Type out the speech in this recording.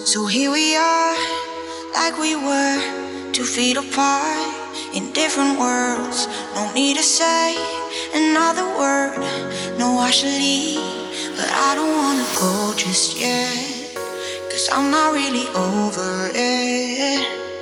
So here we are, like we were, 2 feet apart, in different worlds. No need to say another word. No, I should leave, but I don't wanna go just yet, 'cause I'm not really over it.